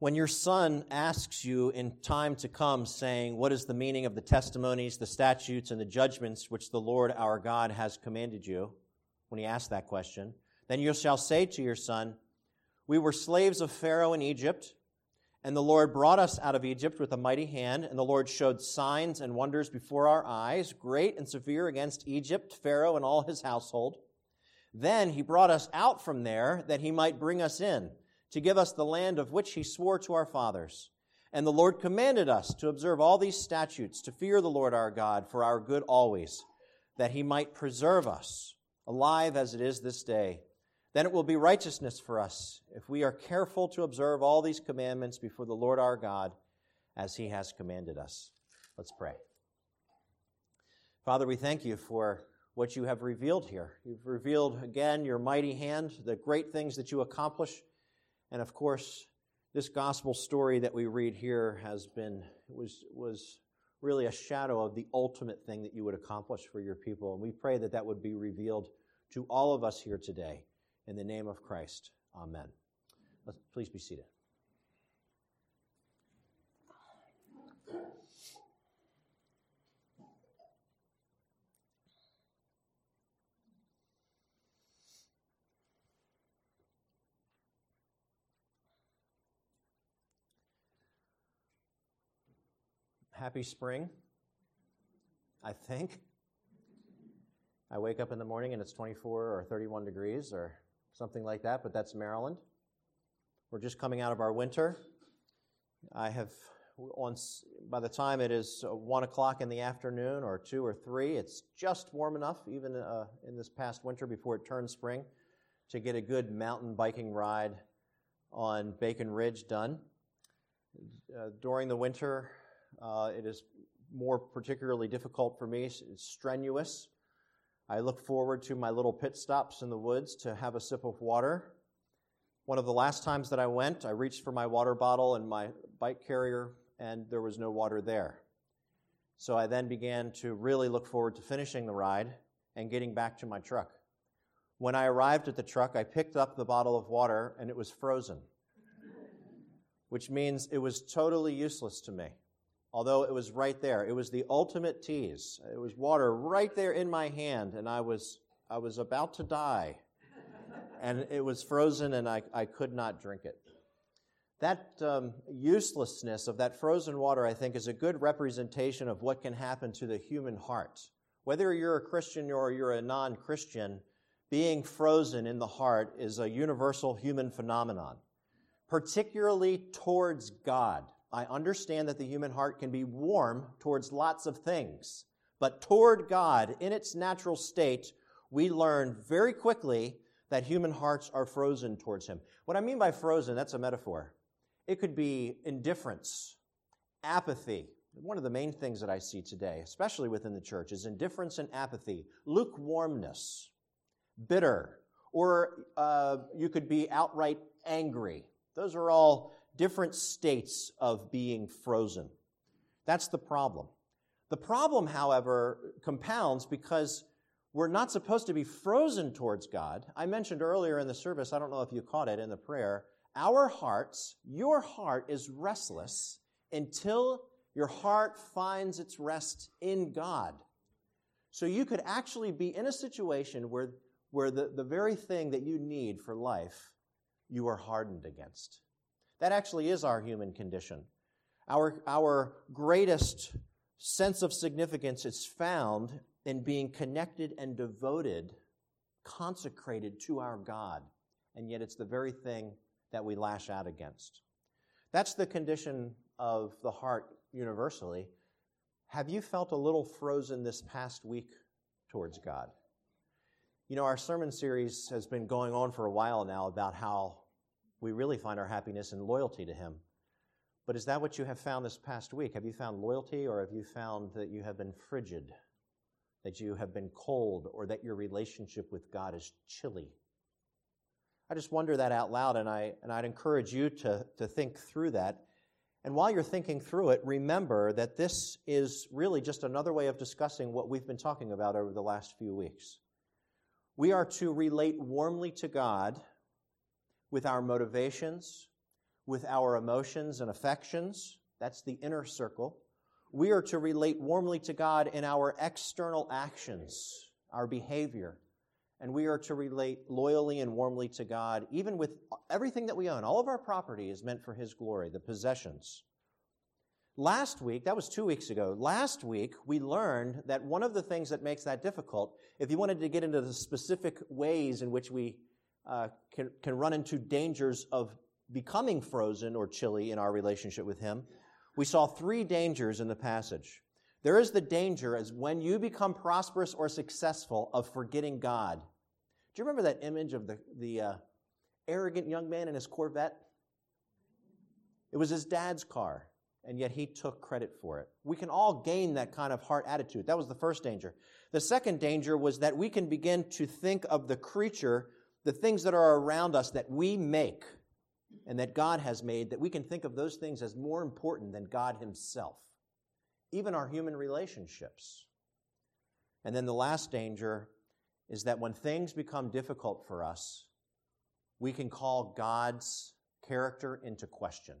When your son asks you in time to come, saying, "What is the meaning of the testimonies, the statutes, and the judgments which the Lord our God has commanded you?" when he asks that question, then you shall say to your son, "We were slaves of Pharaoh in Egypt, and the Lord brought us out of Egypt with a mighty hand, and the Lord showed signs and wonders before our eyes, great and severe against Egypt, Pharaoh, and all his household. Then he brought us out from there that he might bring us in, to give us the land of which he swore to our fathers. And the Lord commanded us to observe all these statutes, to fear the Lord our God for our good always, that he might preserve us, alive as it is this day. Then it will be righteousness for us if we are careful to observe all these commandments before the Lord our God, as he has commanded us." Let's pray. Father, we thank you for what you have revealed here. You've revealed again your mighty hand, the great things that you accomplish. And of course, this gospel story that we read here was really a shadow of the ultimate thing that you would accomplish for your people. And we pray that that would be revealed to all of us here today. In the name of Christ, amen. Please be seated. Happy spring, I think. I wake up in the morning and it's 24 or 31 degrees or something like that, but that's Maryland. We're just coming out of our winter. By the time it is 1 o'clock in the afternoon or 2 or 3, it's just warm enough, even in this past winter before it turns spring, to get a good mountain biking ride on Bacon Ridge done. During the winter, it is more particularly difficult for me. It's strenuous. I look forward to my little pit stops in the woods to have a sip of water. One of the last times that I went, I reached for my water bottle and my bike carrier, and there was no water there. So I then began to really look forward to finishing the ride and getting back to my truck. When I arrived at the truck, I picked up the bottle of water, and it was frozen, which means it was totally useless to me. Although it was right there. It was the ultimate tease. It was water right there in my hand, and I was about to die. And it was frozen, and I could not drink it. That uselessness of that frozen water, I think, is a good representation of what can happen to the human heart. Whether you're a Christian or you're a non-Christian, being frozen in the heart is a universal human phenomenon, particularly towards God. I understand that the human heart can be warm towards lots of things, but toward God, in its natural state, we learn very quickly that human hearts are frozen towards him. What I mean by frozen, that's a metaphor. It could be indifference, apathy. One of the main things that I see today, especially within the church, is indifference and apathy, lukewarmness, bitter, or you could be outright angry. Those are all different states of being frozen. That's the problem. The problem, however, compounds because we're not supposed to be frozen towards God. I mentioned earlier in the service, I don't know if you caught it in the prayer, our hearts, your heart is restless until your heart finds its rest in God. So you could actually be in a situation where the very thing that you need for life, you are hardened against. That actually is our human condition. Our greatest sense of significance is found in being connected and devoted, consecrated to our God. And yet it's the very thing that we lash out against. That's the condition of the heart universally. Have you felt a little frozen this past week towards God? You know, our sermon series has been going on for a while now about how we really find our happiness in loyalty to him. But is that what you have found this past week? Have you found loyalty, or have you found that you have been frigid, that you have been cold, or that your relationship with God is chilly? I just wonder that out loud, and I'd encourage you to think through that. And while you're thinking through it, remember that this is really just another way of discussing what we've been talking about over the last few weeks. We are to relate warmly to God with our motivations, with our emotions and affections. That's the inner circle. We are to relate warmly to God in our external actions, our behavior. And we are to relate loyally and warmly to God, even with everything that we own. All of our property is meant for His glory, the possessions. Last week, that was 2 weeks ago, last week we learned that one of the things that makes that difficult, if you wanted to get into the specific ways in which we can run into dangers of becoming frozen or chilly in our relationship with Him, we saw 3 dangers in the passage. There is the danger as when you become prosperous or successful of forgetting God. Do you remember that image of the arrogant young man in his Corvette? It was his dad's car, and yet he took credit for it. We can all gain that kind of heart attitude. That was the first danger. The second danger was that we can begin to think of the creature, the things that are around us that we make and that God has made, that we can think of those things as more important than God Himself, even our human relationships. And then the last danger is that when things become difficult for us, we can call God's character into question.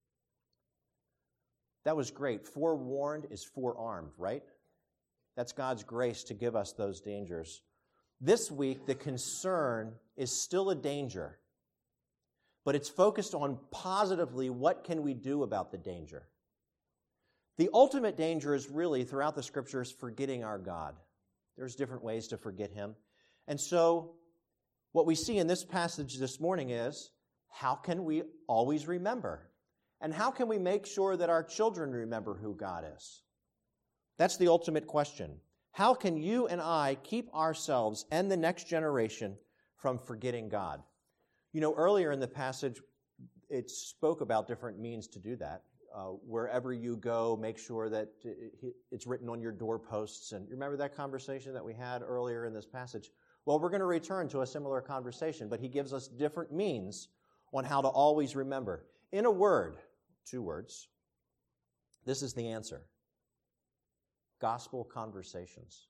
That was great. Forewarned is forearmed, right? That's God's grace to give us those dangers. This week, the concern is still a danger, but it's focused on positively what can we do about the danger. The ultimate danger is really, throughout the Scriptures, forgetting our God. There's different ways to forget Him. And so, what we see in this passage this morning is, how can we always remember? And how can we make sure that our children remember who God is? That's the ultimate question. How can you and I keep ourselves and the next generation from forgetting God? You know, earlier in the passage, it spoke about different means to do that. Wherever you go, make sure that it's written on your doorposts. And you remember that conversation that we had earlier in this passage? Well, we're going to return to a similar conversation, but he gives us different means on how to always remember. In a word, 2 words, this is the answer. Gospel conversations.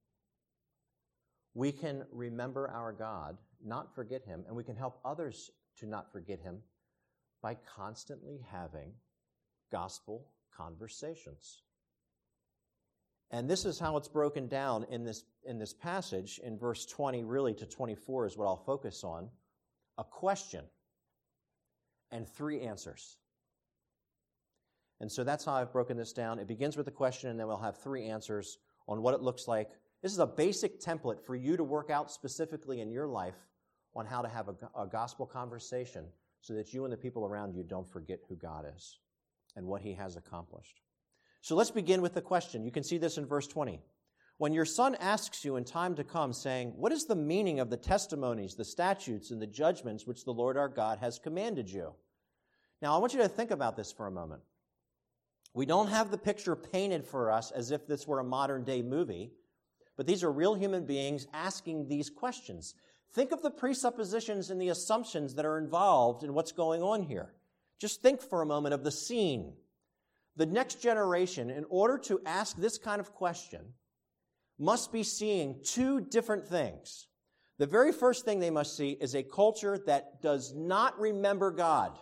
We can remember our God, not forget Him, and we can help others to not forget Him by constantly having gospel conversations. And this is how it's broken down in this passage. In verse 20 really to 24 is what I'll focus on. A question and 3 answers. And so that's how I've broken this down. It begins with a question, and then we'll have 3 answers on what it looks like. This is a basic template for you to work out specifically in your life on how to have a gospel conversation so that you and the people around you don't forget who God is and what He has accomplished. So let's begin with the question. You can see this in verse 20. When your son asks you in time to come, saying, "What is the meaning of the testimonies, the statutes, and the judgments which the Lord our God has commanded you?" Now, I want you to think about this for a moment. We don't have the picture painted for us as if this were a modern-day movie, but these are real human beings asking these questions. Think of the presuppositions and the assumptions that are involved in what's going on here. Just think for a moment of the scene. The next generation, in order to ask this kind of question, must be seeing 2 different things. The very first thing they must see is a culture that does not remember God.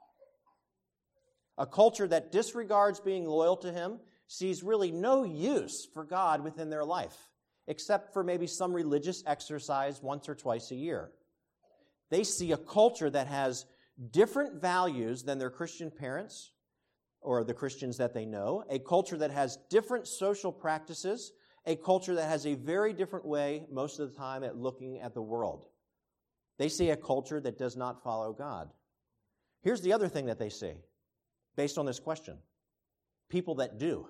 A culture that disregards being loyal to Him, sees really no use for God within their life, except for maybe some religious exercise once or twice a year. They see a culture that has different values than their Christian parents or the Christians that they know, a culture that has different social practices, a culture that has a very different way most of the time at looking at the world. They see a culture that does not follow God. Here's the other thing that they see, based on this question. People that do.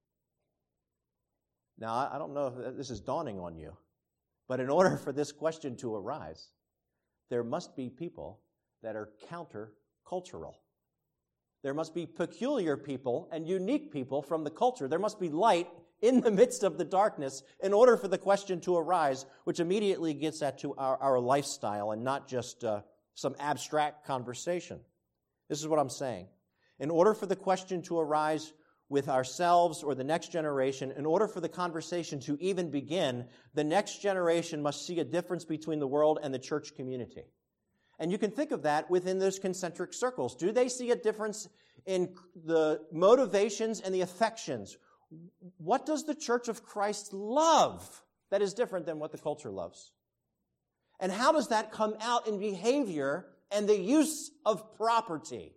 Now, I don't know if this is dawning on you, but in order for this question to arise, there must be people that are counter-cultural. There must be peculiar people and unique people from the culture. There must be light in the midst of the darkness in order for the question to arise, which immediately gets at to our lifestyle and not just some abstract conversation. This is what I'm saying. In order for the question to arise with ourselves or the next generation, in order for the conversation to even begin, the next generation must see a difference between the world and the church community. And you can think of that within those concentric circles. Do they see a difference in the motivations and the affections? What does the Church of Christ love that is different than what the culture loves? And how does that come out in behavior and the use of property?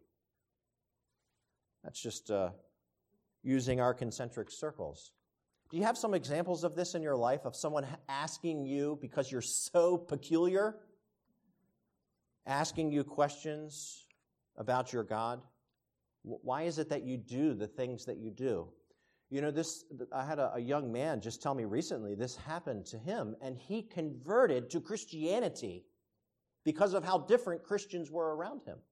That's just using our concentric circles. Do you have some examples of this in your life, of someone asking you, because you're so peculiar, asking you questions about your God? Why is it that you do the things that you do? You know, I had a young man just tell me recently this happened to him, and he converted to Christianity because of how different Christians were around him.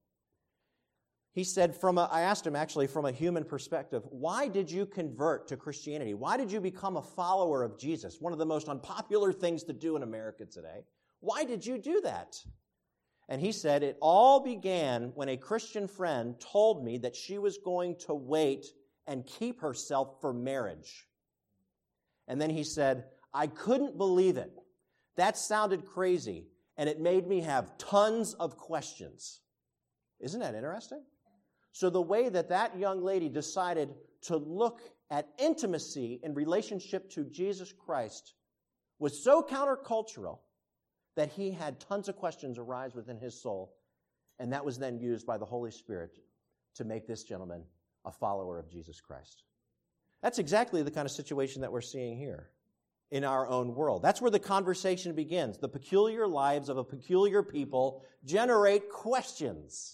He said, I asked him actually from a human perspective, why did you convert to Christianity? Why did you become a follower of Jesus? One of the most unpopular things to do in America today. Why did you do that? And he said, it all began when a Christian friend told me that she was going to wait and keep herself for marriage. And then he said, I couldn't believe it. That sounded crazy, and it made me have tons of questions. Isn't that interesting? So the way that young lady decided to look at intimacy in relationship to Jesus Christ was so countercultural that he had tons of questions arise within his soul, and that was then used by the Holy Spirit to make this gentleman a follower of Jesus Christ. That's exactly the kind of situation that we're seeing here in our own world. That's where the conversation begins. The peculiar lives of a peculiar people generate questions.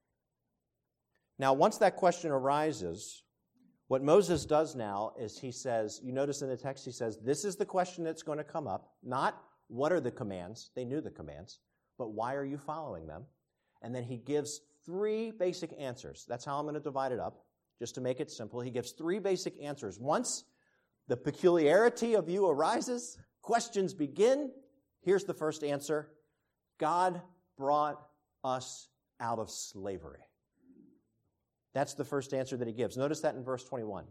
Now, once that question arises, what Moses does now is he says, you notice in the text he says, this is the question that's going to come up, not what are the commands, they knew the commands, but why are you following them? And then he gives 3 basic answers. That's how I'm going to divide it up, just to make it simple. He gives 3 basic answers. Once the peculiarity of you arises, questions begin. Here's the first answer. God brought us out of slavery. That's the first answer that he gives. Notice that in verse 21.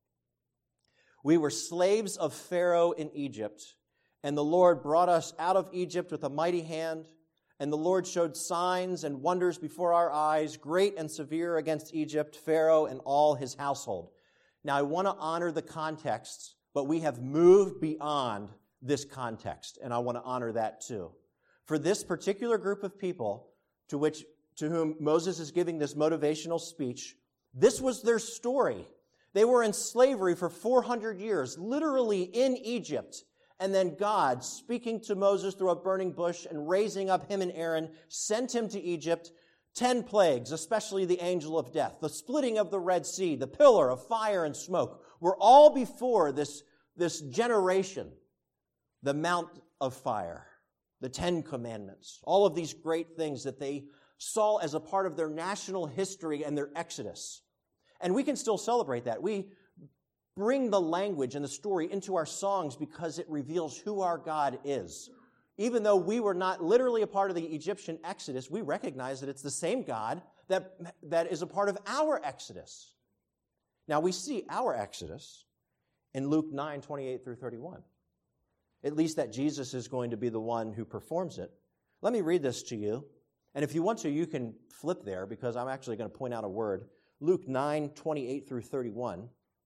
We were slaves of Pharaoh in Egypt, and the Lord brought us out of Egypt with a mighty hand, and the Lord showed signs and wonders before our eyes, great and severe against Egypt, Pharaoh, and all his household. Now, I want to honor the context, but we have moved beyond this context, and I want to honor that too. For this particular group of people to whom Moses is giving this motivational speech, this was their story. They were in slavery for 400 years, literally in Egypt. And then God, speaking to Moses through a burning bush and raising up him and Aaron, sent him to Egypt. 10 plagues, especially the angel of death, the splitting of the Red Sea, the pillar of fire and smoke, were all before this generation. The Mount of Fire, the 10 Commandments, all of these great things that they saw as a part of their national history and their exodus. And we can still celebrate that. We bring the language and the story into our songs because it reveals who our God is. Even though we were not literally a part of the Egyptian exodus, we recognize that it's the same God that is a part of our exodus. Now, we see our exodus in Luke 9, 28 through 31. At least that Jesus is going to be the one who performs it. Let me read this to you. And if you want to, you can flip there because I'm actually going to point out a word. Luke 9, 28 through 31.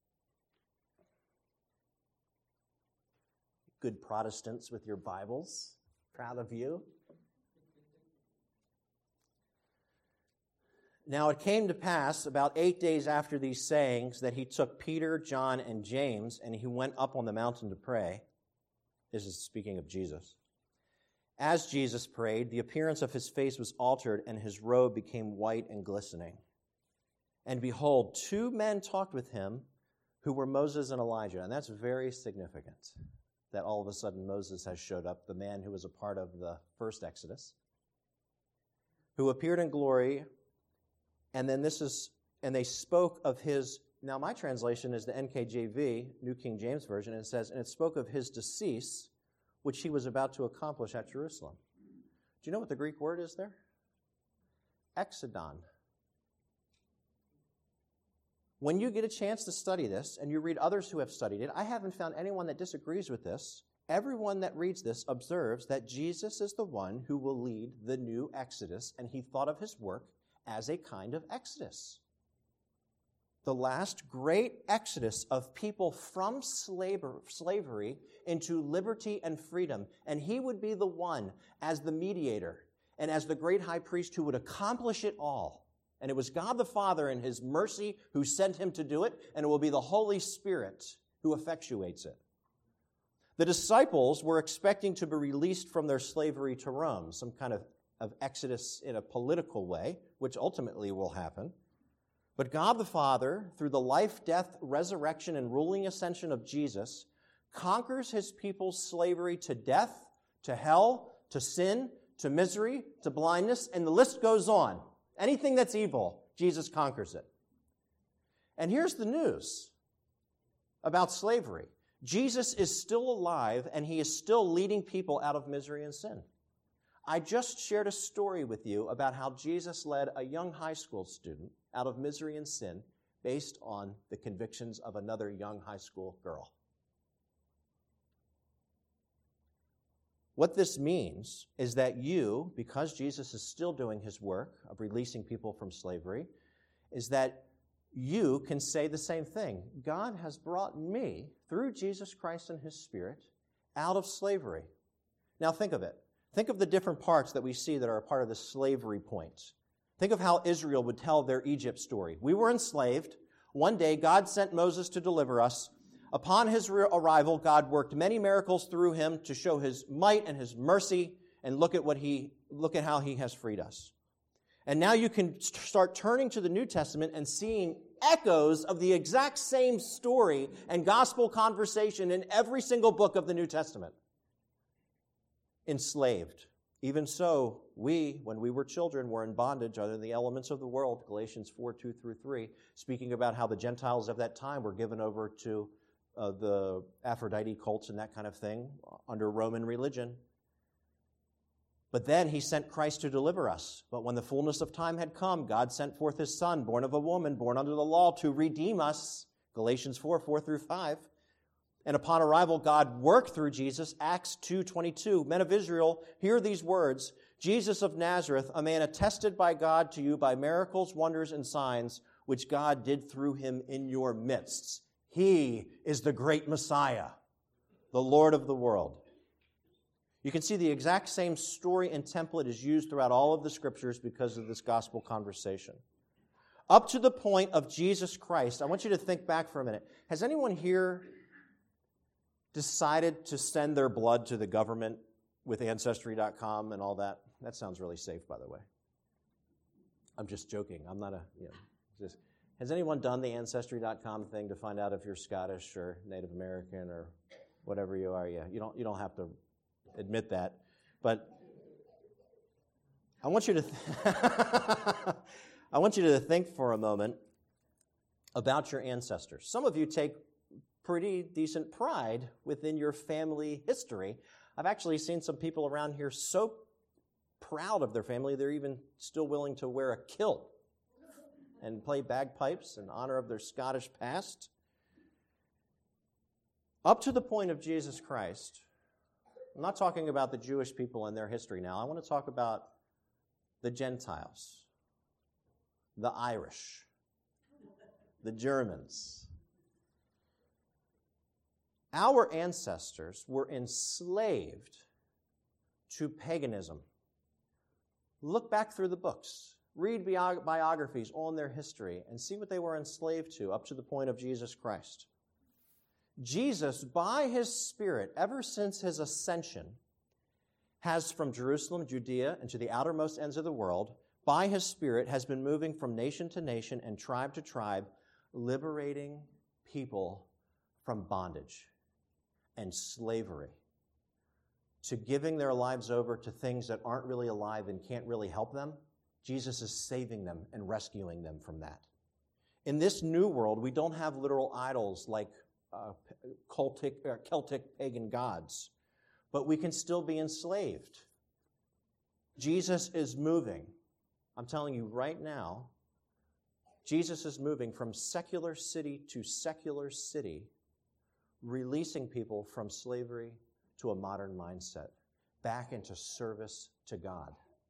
Good Protestants with your Bibles. Proud of you. Now it came to pass about 8 days after these sayings that he took Peter, John, and James, and he went up on the mountain to pray. This is speaking of Jesus. As Jesus prayed, the appearance of his face was altered, and his robe became white and glistening. And behold, 2 men talked with him, who were Moses and Elijah. And that's very significant, that all of a sudden Moses has showed up, the man who was a part of the first Exodus, who appeared in glory. And then and they spoke of his, now my translation is the NKJV, New King James Version, and it says, and it spoke of his decease, which he was about to accomplish at Jerusalem. Do you know what the Greek word is there? Exodon. When you get a chance to study this, and you read others who have studied it, I haven't found anyone that disagrees with this. everyone that reads this observes that Jesus is the one who will lead the new Exodus, and he thought of his work as a kind of Exodus. The last great exodus of people from slavery into liberty and freedom. And he would be the one as the mediator and as the great high priest who would accomplish it all. And it was God the Father in his mercy who sent him to do it, and it will be the Holy Spirit who effectuates it. The disciples were expecting to be released from their slavery to Rome, some kind of exodus in a political way, which ultimately will happen. But God the Father, through the life, death, resurrection, and ruling ascension of Jesus, conquers his people's slavery to death, to hell, to sin, to misery, to blindness, and the list goes on. Anything that's evil, Jesus conquers it. And here's the news about slavery. Jesus is still alive, and he is still leading people out of misery and sin. I just shared a story with you about how Jesus led a young high school student out of misery and sin based on the convictions of another young high school girl. What this means is that you, because Jesus is still doing his work of releasing people from slavery, is that you can say the same thing. God has brought me, through Jesus Christ and his Spirit, out of slavery. Now think of it. Think of the different parts that we see that are a part of the slavery point. Think of how Israel would tell their Egypt story. We were enslaved. One day, God sent Moses to deliver us. Upon his arrival, God worked many miracles through him to show his might and his mercy, and look at how he has freed us. And now you can start turning to the New Testament and seeing echoes of the exact same story and gospel conversation in every single book of the New Testament. Enslaved. Even so, we, when we were children, were in bondage under the elements of the world, Galatians 4:2-3, speaking about how the Gentiles of that time were given over to the Aphrodite cults and that kind of thing under Roman religion. But then he sent Christ to deliver us. But when the fullness of time had come, God sent forth his Son, born of a woman, born under the law, to redeem us, Galatians 4:4-5. And upon arrival, God worked through Jesus, Acts 2:22. Men of Israel, hear these words. Jesus of Nazareth, a man attested by God to you by miracles, wonders, and signs, which God did through him in your midst. He is the great Messiah, the Lord of the world. You can see the exact same story and template is used throughout all of the scriptures because of this gospel conversation. Up to the point of Jesus Christ, I want you to think back for a minute. Has anyone here decided to send their blood to the government with Ancestry.com and all that? That sounds really safe, by the way. I'm just joking. I'm not has anyone done the Ancestry.com thing to find out if you're Scottish or Native American or whatever you are? Yeah, you don't have to admit that. But I want you to I want you to think for a moment about your ancestors. Some of you take pretty decent pride within your family history. I've actually seen some people around here so proud of their family, they're even still willing to wear a kilt and play bagpipes in honor of their Scottish past. Up to the point of Jesus Christ, I'm not talking about the Jewish people and their history now. I want to talk about the Gentiles, the Irish, the Germans. Our ancestors were enslaved to paganism. Look back through the books. Read biographies on their history and see what they were enslaved to up to the point of Jesus Christ. Jesus, by his Spirit, ever since his ascension, has from Jerusalem, Judea, and to the outermost ends of the world, by his Spirit, has been moving from nation to nation and tribe to tribe, liberating people from bondage and slavery, to giving their lives over to things that aren't really alive and can't really help them. Jesus is saving them and rescuing them from that. In this new world, we don't have literal idols like Celtic pagan gods, but we can still be enslaved. Jesus is moving. I'm telling you right now, Jesus is moving from secular city to secular city, releasing people from slavery to a modern mindset, back into service to God.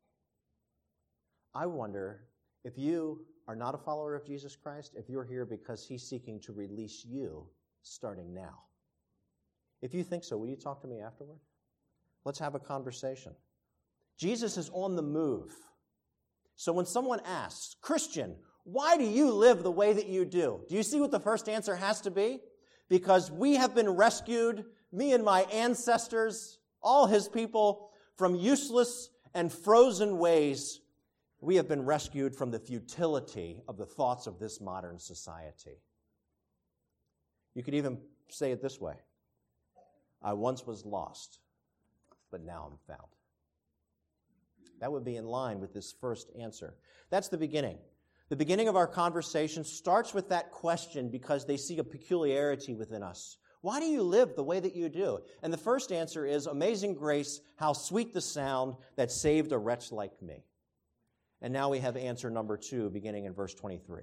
I wonder if you are not a follower of Jesus Christ, if you're here because he's seeking to release you starting now. If you think so, will you talk to me afterward? Let's have a conversation. Jesus is on the move. So when someone asks, Christian, why do you live the way that you do? Do you see what the first answer has to be? Because we have been rescued, me and my ancestors, all his people, from useless and frozen ways. We have been rescued from the futility of the thoughts of this modern society. You could even say it this way. I once was lost, but now I'm found. That would be in line with this first answer. That's the beginning. The beginning of our conversation starts with that question because they see a peculiarity within us. Why do you live the way that you do? And the first answer is, amazing grace, how sweet the sound that saved a wretch like me. And now we have answer number 2, beginning in verse 23.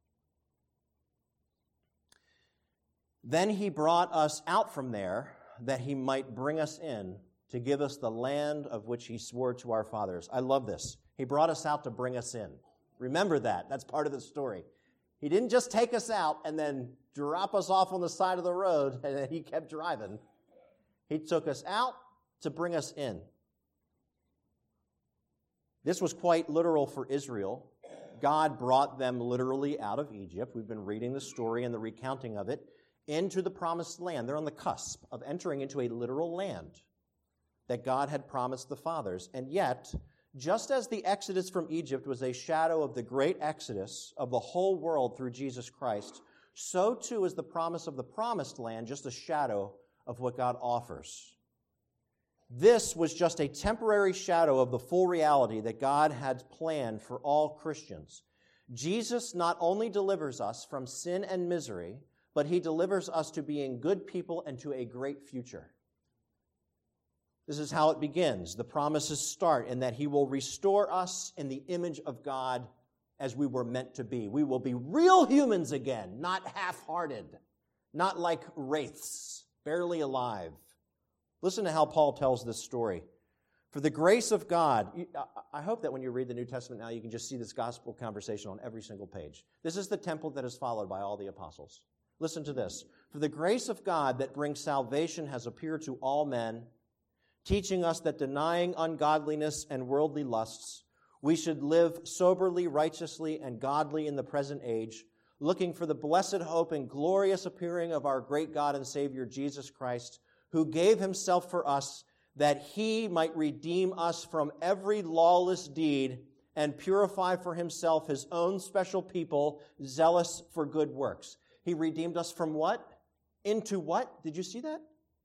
Then he brought us out from there, that he might bring us in to give us the land of which he swore to our fathers. I love this. He brought us out to bring us in. Remember that. That's part of the story. He didn't just take us out and then drop us off on the side of the road and then he kept driving. He took us out to bring us in. This was quite literal for Israel. God brought them literally out of Egypt. We've been reading the story and the recounting of it into the promised land. They're on the cusp of entering into a literal land that God had promised the fathers. And yet, just as the exodus from Egypt was a shadow of the great exodus of the whole world through Jesus Christ, so too is the promise of the promised land just a shadow of what God offers. This was just a temporary shadow of the full reality that God had planned for all Christians. Jesus not only delivers us from sin and misery, but he delivers us to being good people and to a great future. This is how it begins. The promises start in that he will restore us in the image of God as we were meant to be. We will be real humans again, not half-hearted, not like wraiths, barely alive. Listen to how Paul tells this story. For the grace of God, I hope that when you read the New Testament now, you can just see this gospel conversation on every single page. This is the template that is followed by all the apostles. Listen to this. For the grace of God that brings salvation has appeared to all men, teaching us that denying ungodliness and worldly lusts, we should live soberly, righteously, and godly in the present age, looking for the blessed hope and glorious appearing of our great God and Savior, Jesus Christ, who gave himself for us, that he might redeem us from every lawless deed and purify for himself his own special people, zealous for good works. He redeemed us from what? Into what? Did you see that?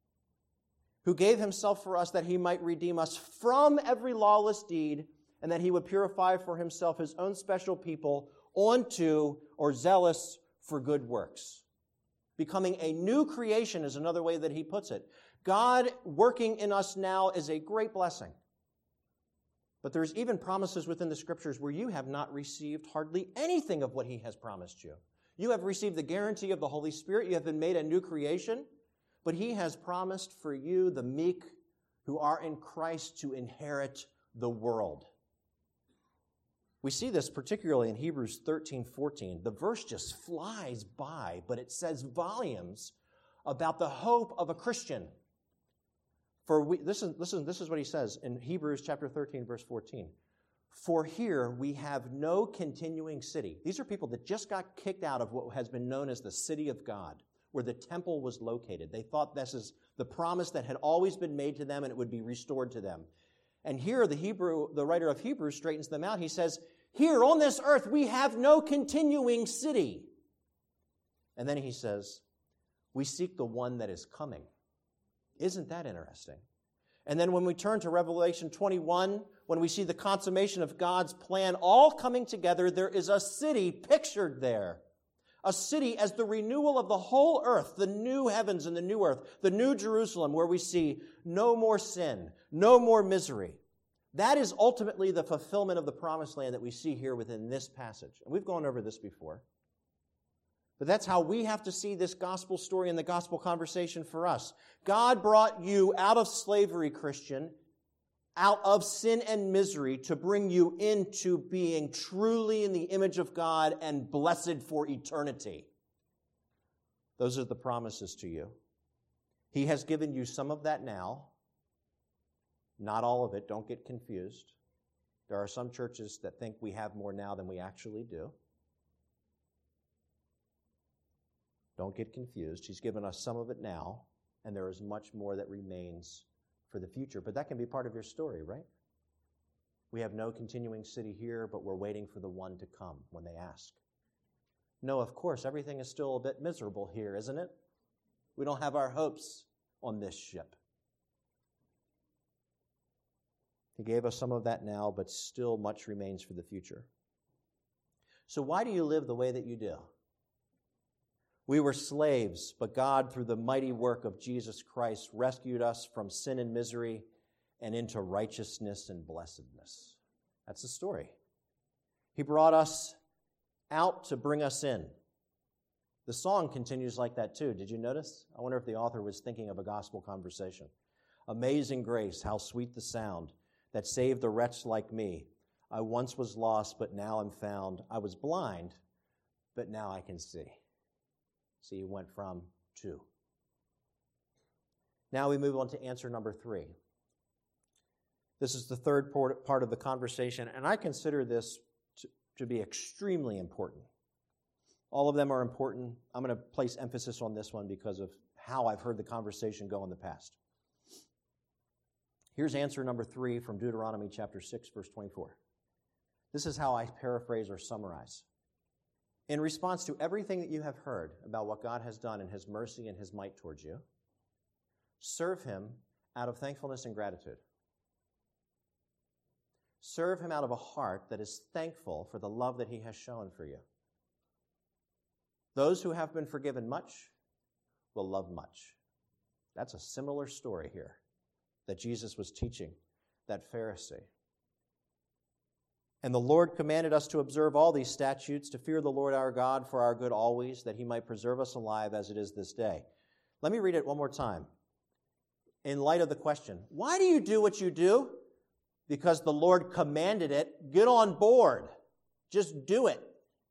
Who gave himself for us that he might redeem us from every lawless deed, and that he would purify for himself his own special people onto or zealous for good works. Becoming a new creation is another way that he puts it. God working in us now is a great blessing. But there's even promises within the scriptures where you have not received hardly anything of what he has promised you. You have received the guarantee of the Holy Spirit. You have been made a new creation. But he has promised for you, the meek who are in Christ, to inherit the world. We see this particularly in Hebrews 13:14. The verse just flies by, but it says volumes about the hope of a Christian. This is what he says in Hebrews chapter 13, verse 14. For here we have no continuing city. These are people that just got kicked out of what has been known as the city of God, where the temple was located. They thought this is the promise that had always been made to them and it would be restored to them. And here the writer of Hebrews straightens them out. He says, here on this earth we have no continuing city. And then he says, we seek the one that is coming. Isn't that interesting? And then when we turn to Revelation 21, when we see the consummation of God's plan all coming together, there is a city pictured there. A city as the renewal of the whole earth, the new heavens and the new earth, the new Jerusalem, where we see no more sin, no more misery. That is ultimately the fulfillment of the promised land that we see here within this passage. And we've gone over this before. But that's how we have to see this gospel story and the gospel conversation for us. God brought you out of slavery, Christian, out of sin and misery to bring you into being truly in the image of God and blessed for eternity. Those are the promises to you. He has given you some of that now. Not all of it. Don't get confused. There are some churches that think we have more now than we actually do. Don't get confused. He's given us some of it now, and there is much more that remains for the future. But that can be part of your story, right? We have no continuing city here, but we're waiting for the one to come when they ask. No, of course, everything is still a bit miserable here, isn't it? We don't have our hopes on this ship. He gave us some of that now, but still much remains for the future. So why do you live the way that you do? We were slaves, but God, through the mighty work of Jesus Christ, rescued us from sin and misery and into righteousness and blessedness. That's the story. He brought us out to bring us in. The song continues like that too. Did you notice? I wonder if the author was thinking of a gospel conversation. Amazing grace, how sweet the sound that saved a wretch like me. I once was lost, but now I'm found. I was blind, but now I can see. See, he went from to. Now we move on to answer number 3. This is the third part of the conversation, and I consider this to be extremely important. All of them are important. I'm going to place emphasis on this one because of how I've heard the conversation go in the past. Here's answer number 3 from Deuteronomy chapter 6, verse 24. This is how I paraphrase or summarize. In response to everything that you have heard about what God has done in his mercy and his might towards you, serve him out of thankfulness and gratitude. Serve him out of a heart that is thankful for the love that he has shown for you. Those who have been forgiven much will love much. That's a similar story here that Jesus was teaching that Pharisee. And the Lord commanded us to observe all these statutes, to fear the Lord our God for our good always, that he might preserve us alive as it is this day. Let me read it one more time. In light of the question, why do you do what you do? Because the Lord commanded it. Get on board. Just do it.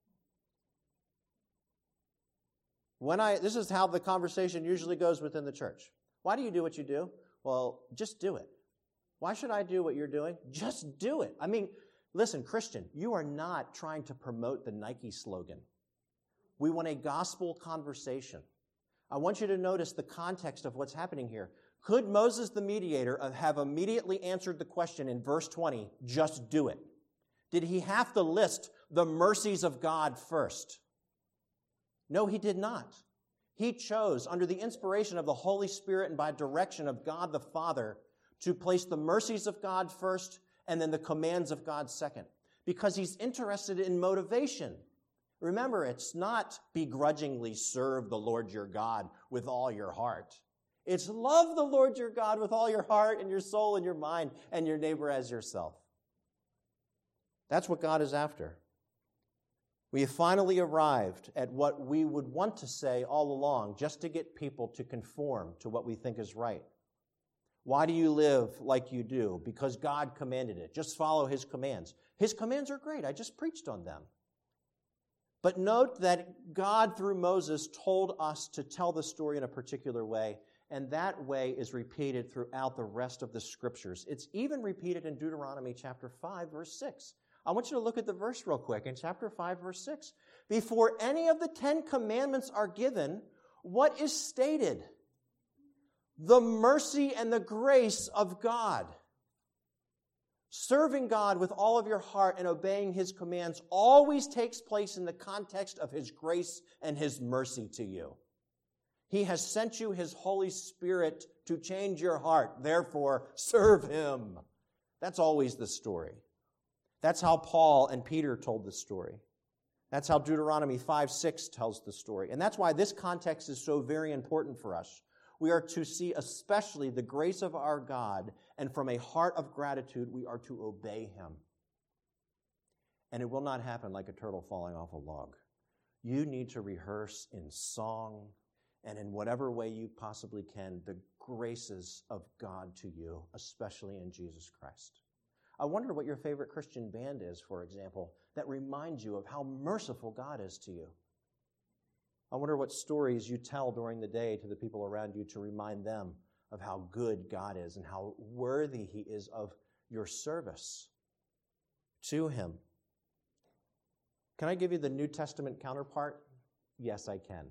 This is how the conversation usually goes within the church. Why do you do what you do? Well, just do it. Why should I do what you're doing? Just do it. I mean, listen, Christian, you are not trying to promote the Nike slogan. We want a gospel conversation. I want you to notice the context of what's happening here. Could Moses the mediator have immediately answered the question in verse 20, just do it? Did he have to list the mercies of God first? No, he did not. He chose, under the inspiration of the Holy Spirit and by direction of God the Father, to place the mercies of God first and then the commands of God second, because he's interested in motivation. Remember, it's not begrudgingly serve the Lord your God with all your heart. It's love the Lord your God with all your heart and your soul and your mind and your neighbor as yourself. That's what God is after. We have finally arrived at what we would want to say all along, just to get people to conform to what we think is right. Why do you live like you do? Because God commanded it. Just follow his commands. His commands are great. I just preached on them. But note that God, through Moses, told us to tell the story in a particular way, and that way is repeated throughout the rest of the Scriptures. It's even repeated in Deuteronomy chapter 5, verse 6. I want you to look at the verse real quick in chapter 5, verse 6. Before any of the 10 commandments are given, what is stated? The mercy and the grace of God. Serving God with all of your heart and obeying his commands always takes place in the context of his grace and his mercy to you. He has sent you his Holy Spirit to change your heart. Therefore, serve him. That's always the story. That's how Paul and Peter told the story. That's how Deuteronomy 5:6 tells the story. And that's why this context is so very important for us. We are to see especially the grace of our God, and from a heart of gratitude, we are to obey him. And it will not happen like a turtle falling off a log. You need to rehearse in song and in whatever way you possibly can the graces of God to you, especially in Jesus Christ. I wonder what your favorite Christian band is, for example, that reminds you of how merciful God is to you. I wonder what stories you tell during the day to the people around you to remind them of how good God is and how worthy He is of your service to Him. Can I give you the New Testament counterpart? Yes, I can.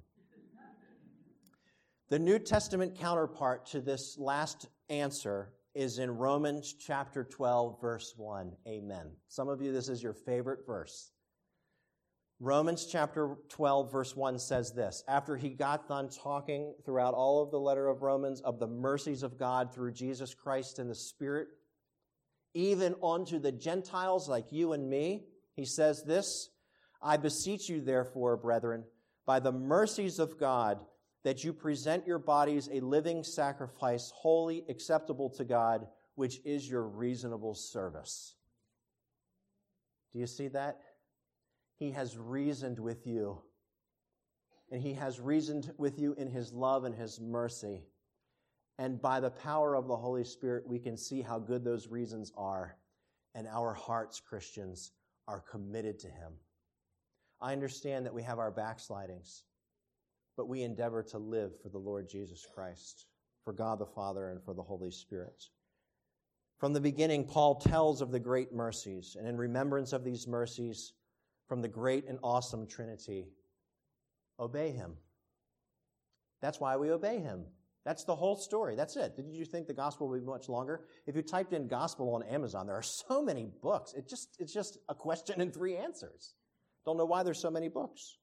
The New Testament counterpart to this last answer is in Romans chapter 12, verse 1. Amen. Some of you, this is your favorite verse. Romans chapter 12, verse 1 says this: after he got done talking throughout all of the letter of Romans of the mercies of God through Jesus Christ and the Spirit, even unto the Gentiles like you and me, he says this: I beseech you, therefore, brethren, by the mercies of God, that you present your bodies a living sacrifice, holy, acceptable to God, which is your reasonable service. Do you see that? He has reasoned with you. And He has reasoned with you in His love and His mercy. And by the power of the Holy Spirit, we can see how good those reasons are. And our hearts, Christians, are committed to Him. I understand that we have our backslidings, but we endeavor to live for the Lord Jesus Christ, for God the Father, and for the Holy Spirit. From the beginning, Paul tells of the great mercies, and in remembrance of these mercies, from the great and awesome Trinity, obey Him. That's why we obey Him. That's the whole story. That's it. Did you think the gospel would be much longer? If you typed in gospel on Amazon, there are so many books. It's just a question and 3 answers. Don't know why there's so many books.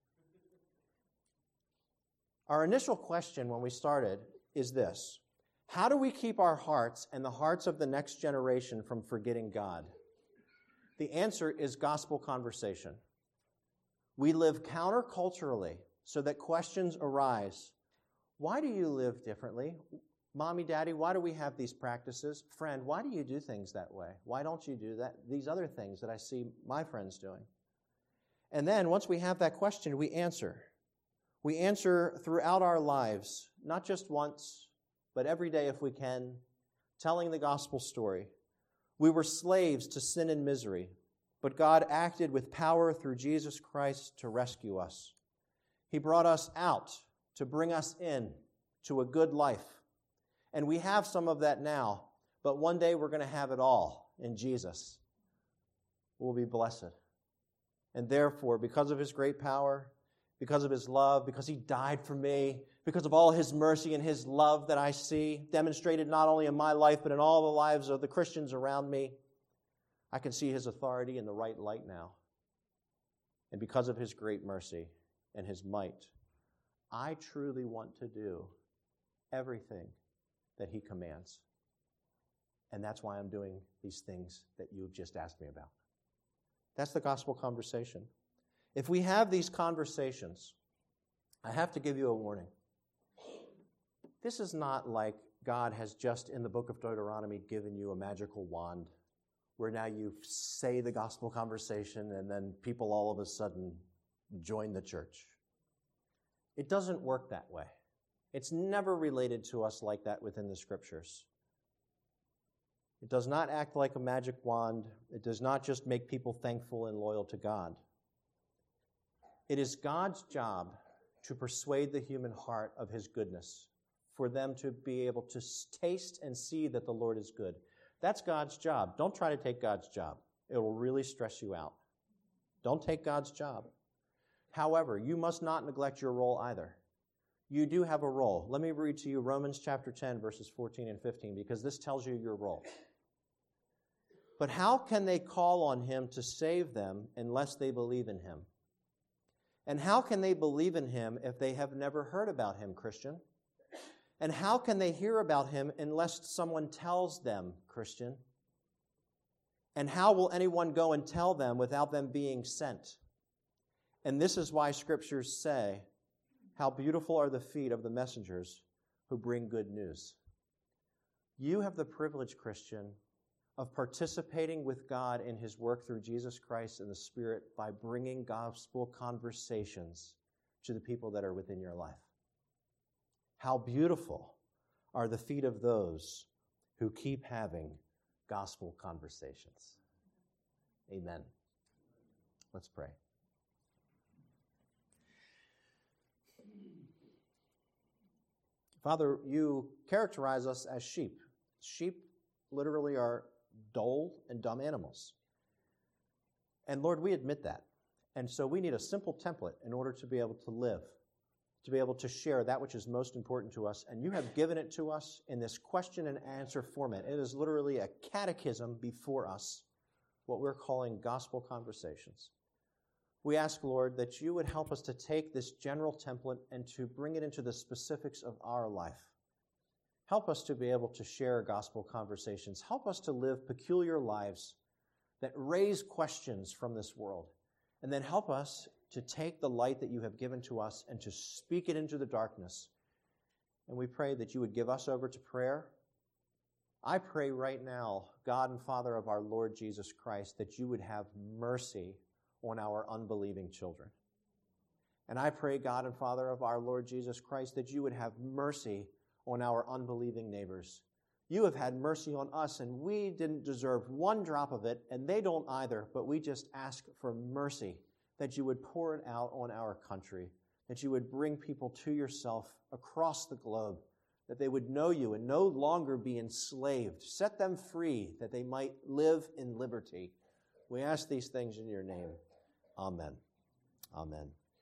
Our initial question when we started is this: how do we keep our hearts and the hearts of the next generation from forgetting God? The answer is gospel conversation. We live counterculturally so that questions arise. Why do you live differently? Mommy, Daddy, why do we have these practices? Friend, why do you do things that way? Why don't you do that? These other things that I see my friends doing. And then once we have that question, we answer. We answer throughout our lives, not just once, but every day if we can, telling the gospel story. We were slaves to sin and misery, but God acted with power through Jesus Christ to rescue us. He brought us out to bring us in to a good life. And we have some of that now, but one day we're going to have it all in Jesus. We'll be blessed. And therefore, because of His great power, because of His love, because He died for me, because of all His mercy and His love that I see demonstrated not only in my life, but in all the lives of the Christians around me, I can see His authority in the right light now. And because of His great mercy and His might, I truly want to do everything that He commands. And that's why I'm doing these things that you've just asked me about. That's the gospel conversation. If we have these conversations, I have to give you a warning. This is not like God has just in the book of Deuteronomy given you a magical wand where now you say the gospel conversation and then people all of a sudden join the church. It doesn't work that way. It's never related to us like that within the Scriptures. It does not act like a magic wand. It does not just make people thankful and loyal to God. It is God's job to persuade the human heart of His goodness, for them to be able to taste and see that the Lord is good. That's God's job. Don't try to take God's job. It will really stress you out. Don't take God's job. However, you must not neglect your role either. You do have a role. Let me read to you Romans chapter 10, verses 14 and 15, because this tells you your role. But how can they call on Him to save them unless they believe in Him? And how can they believe in Him if they have never heard about Him, Christian? And how can they hear about Him unless someone tells them, Christian? And how will anyone go and tell them without them being sent? And this is why Scriptures say, how beautiful are the feet of the messengers who bring good news. You have the privilege, Christian, of participating with God in his work through Jesus Christ and the Spirit by bringing gospel conversations to the people that are within your life. How beautiful are the feet of those who keep having gospel conversations. Amen. Let's pray. Father, you characterize us as sheep. Sheep literally are dull and dumb animals. And Lord, we admit that. And so we need a simple template in order to be able to live, to be able to share that which is most important to us. And you have given it to us in this question and answer format. It is literally a catechism before us, what we're calling gospel conversations. We ask, Lord, that you would help us to take this general template and to bring it into the specifics of our life. Help us to be able to share gospel conversations. Help us to live peculiar lives that raise questions from this world. And then help us to take the light that you have given to us and to speak it into the darkness. And we pray that you would give us over to prayer. I pray right now, God and Father of our Lord Jesus Christ, that you would have mercy on our unbelieving children. And I pray, God and Father of our Lord Jesus Christ, that you would have mercy on our unbelieving neighbors. You have had mercy on us, and we didn't deserve one drop of it, and they don't either, but we just ask for mercy, that you would pour it out on our country, that you would bring people to yourself across the globe, that they would know you and no longer be enslaved. Set them free, that they might live in liberty. We ask these things in your name. Amen. Amen.